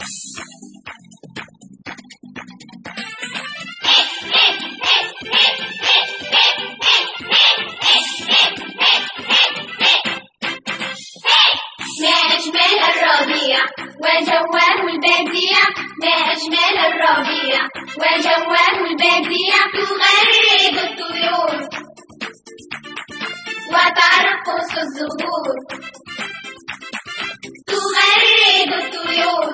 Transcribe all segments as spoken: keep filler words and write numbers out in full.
وجواه البديع ما أجمل الربيع وجواه البديع تغرد الطيور وترقص الزهور تغرد الطيور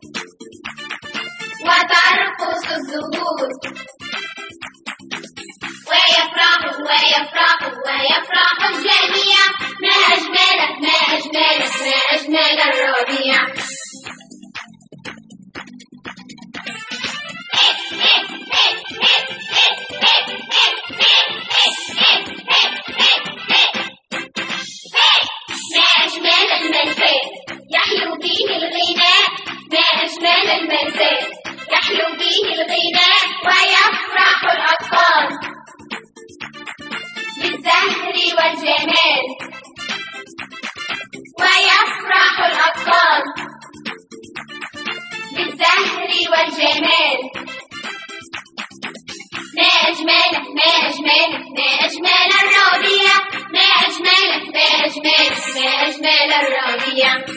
وترقص الزهور ويفرح ويفرح ويفرح الجميع ما أجملك ما أجملك ما أجمل الربيع. يحلو فيه الغناء ما أجمل المساء يحلو فيه الغناء ويفرح الأطفال بالزهر والجمال ويفرح الأطفال بالزهر والجمال ما أجملك ما أجملك ما أجمل الربيع ما أجملك ما أجملك ما أجمل الربيع.